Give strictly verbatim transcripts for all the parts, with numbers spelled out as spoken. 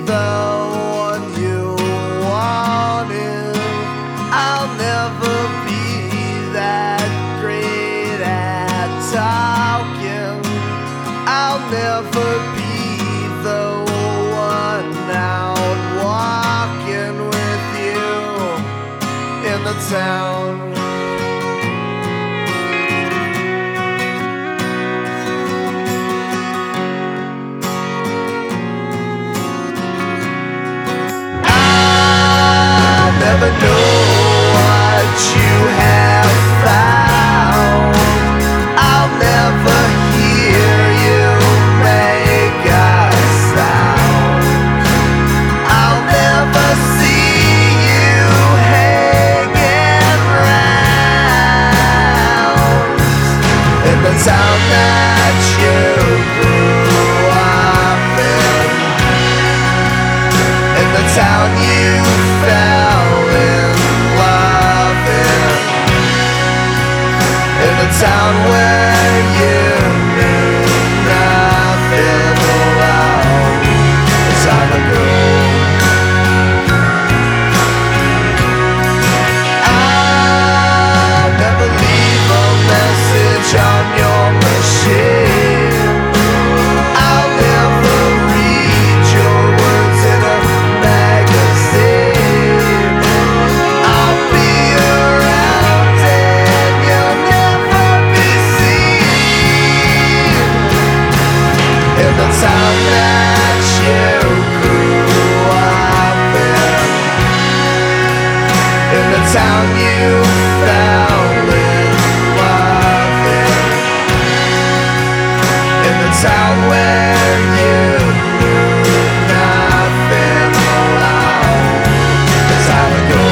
the one you wanted. I'll never be that great at talking. I'll never be the one out walking with you in the town. Never know what you have found. I'll never hear you make a sound. I'll never see you hanging round in the town that you grew up in, in the town you fell in the town where you knew nothing long time ago. I'll never leave a message on your machine. I'll never read your words in a magazine. I'll be around and you'll never in the town that you grew up in, in the town you fell in love in, in the town where you knew nothing long time ago.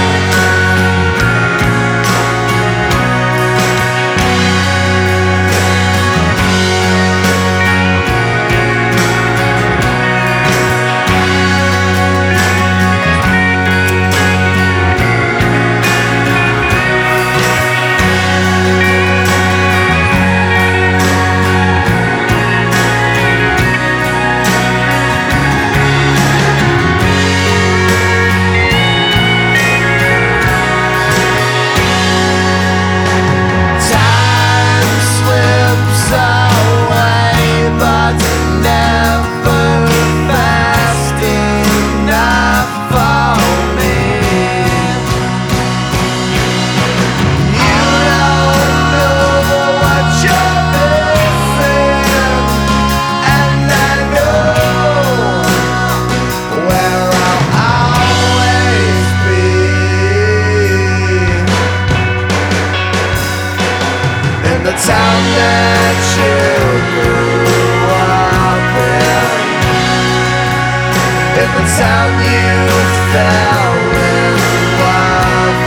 The town that you grew up in, in the town you fell in love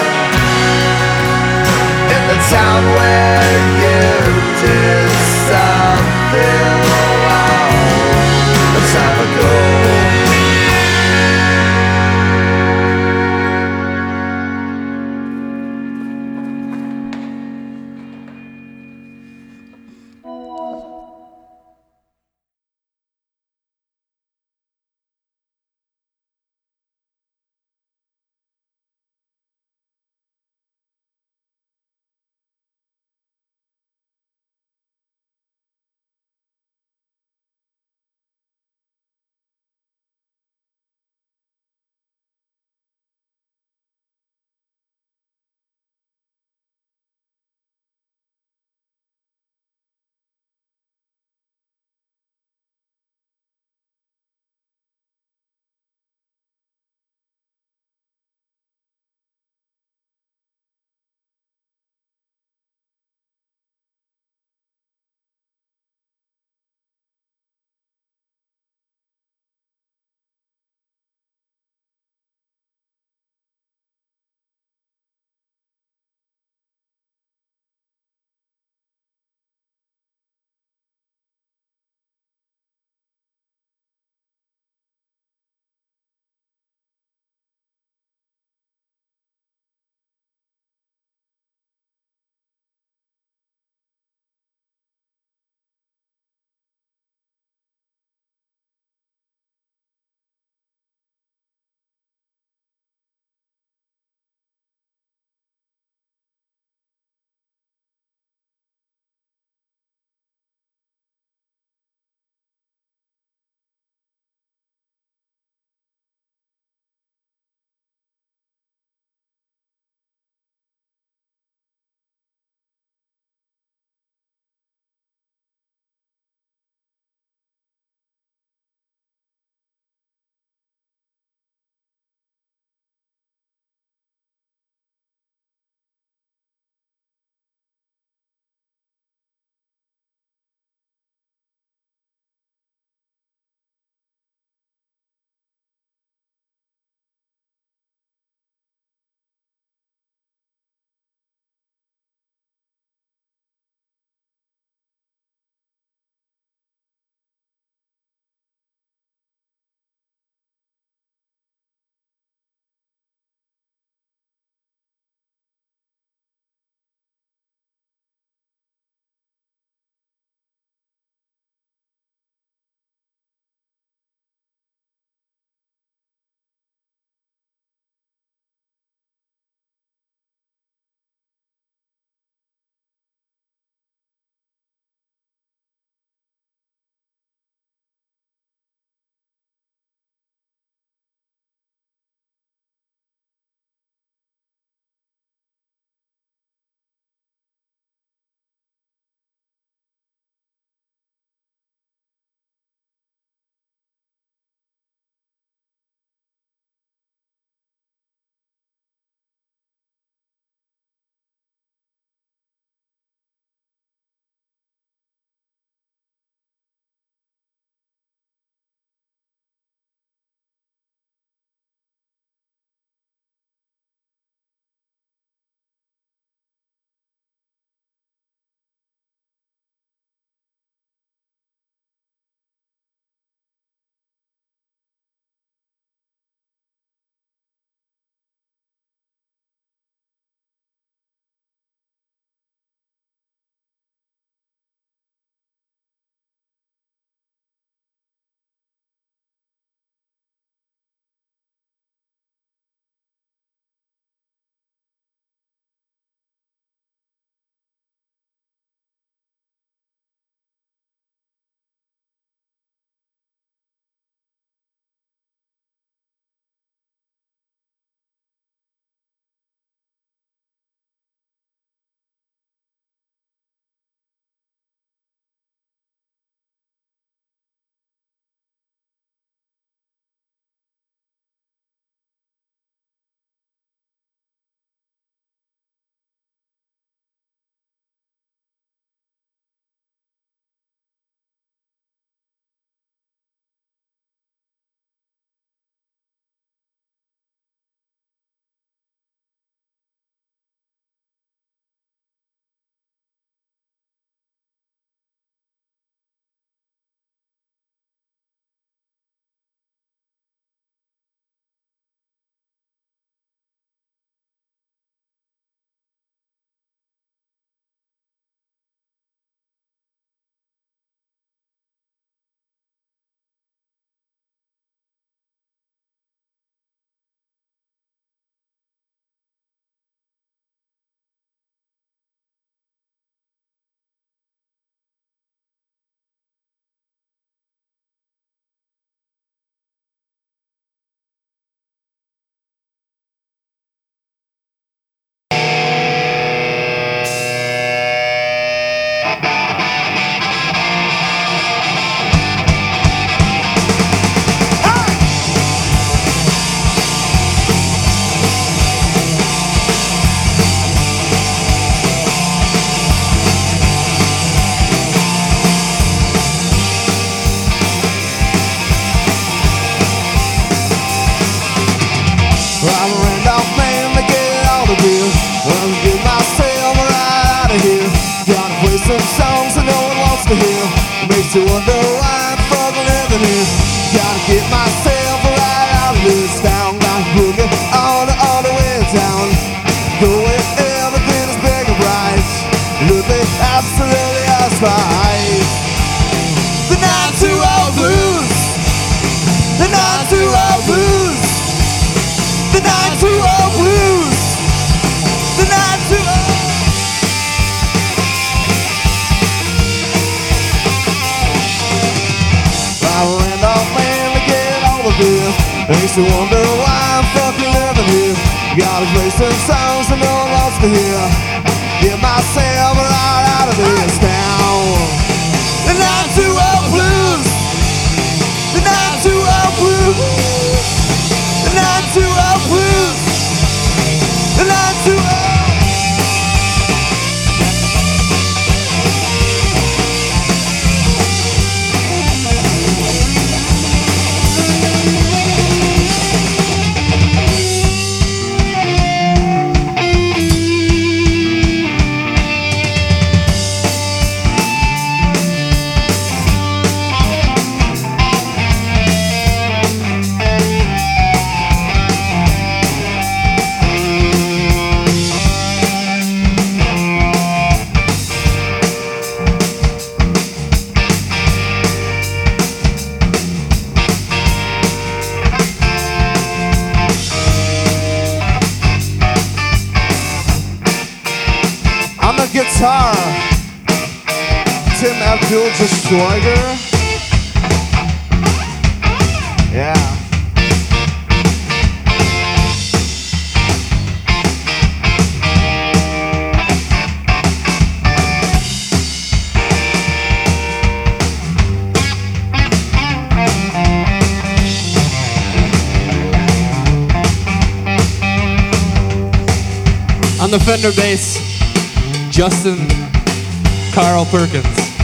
in, in the town where you did something long time ago. Used to wonder why I'm fucking living here. Gotta get myself right out of this town. Got boogie all the, all the way down. Go where everything is big and bright. Look me absolutely outside. The nine two oh blues. The nine two oh blues. The nine two oh blues. The nine two oh. I ran off man to get over here. I used to wonder why I'm fucking living here. Gotta play some songs that no one wants to hear. Get myself right out of this town. The nine two oh blues. The nine two oh blues. The nine two oh blues. The nine two oh. Guitar, Tim Abdul-Destroyer. Yeah. On the Fender bass, Justin Carl Perkins.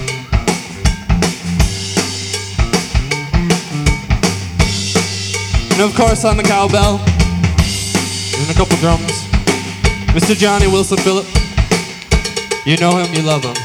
And of course on the cowbell and a couple drums, Mister Johnny Wilson Phillip. You know him, you love him.